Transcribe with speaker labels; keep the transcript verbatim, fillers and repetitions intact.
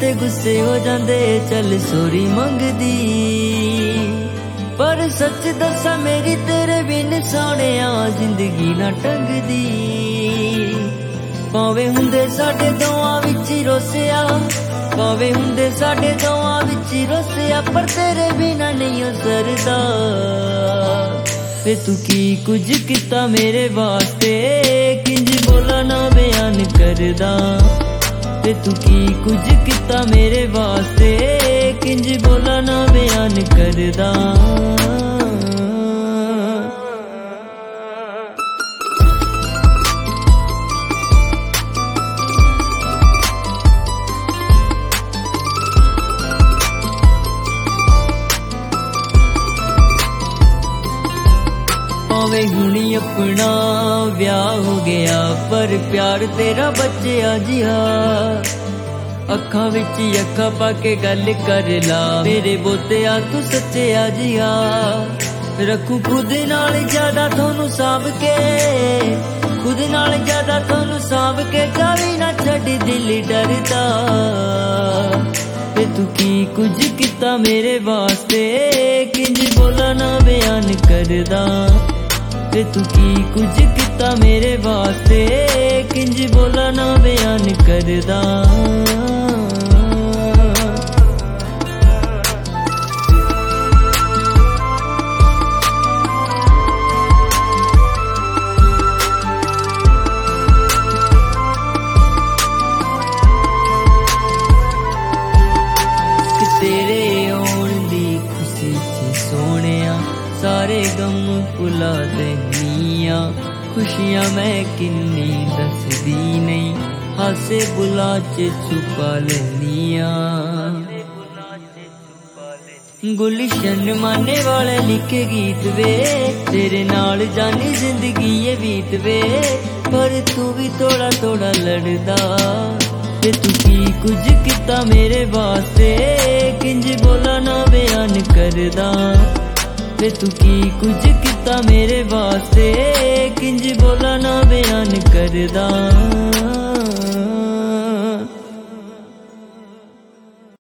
Speaker 1: ते गुस्से हो जांदे चल सॉरी मंगदी। पर सच दसा मेरी तेरे बिन सोहणिया जिंदगी ना टंगदी। भावें हुंदे साडे दोआं विच रोसिया, भावें हुंदे साडे दोआं विच रोसिया, पर तेरे बिना नहीं हो सरदा। वे तू की कुछ किता मेरे वास्ते, किंज बोला ना बयान करदा। वे तू की कुछ किता मेरे वास्ते, किंज बोला ना बयान करदा। भावें हुणी अपना ब्याह हो गया, पर प्यार तेरा बच्चिया जिहा। अखां विच अखां पाके गल कर ला, मेरे बोतिया तू सच्चिया जिहा। रखूं खुद नाल ज्यादा थोनू सांभ के, खुद नाल ज्यादा थोनू सांभ के, जावी ना छड्ड दिल डरदा। वे तू की कुछ किता मेरे वास्ते, किंज बोला ना बयान करदा। वे तू की कुछ किता मेरे वास्ते, किंज बोला ना बयान करदा। तेरे आउण दी खुशी च सोहणिया, सारे गम भुला देनिया। खुशियां मैं किन्नी दसदी नहीं, हासे बुला च छुपा लेनिया। गुलशन माने वाले लिखे गीत वे, तेरे नाल जानी जिंदगी ये बीत वे, पर तू भी थोड़ा थोड़ा लड़दा। वे तू की कुछ किता मेरे वास्ते, किंज बोला ना बयान करदा। वे तू की कुछ किता मेरे वास्ते, किंज बोला ना बयान करदा।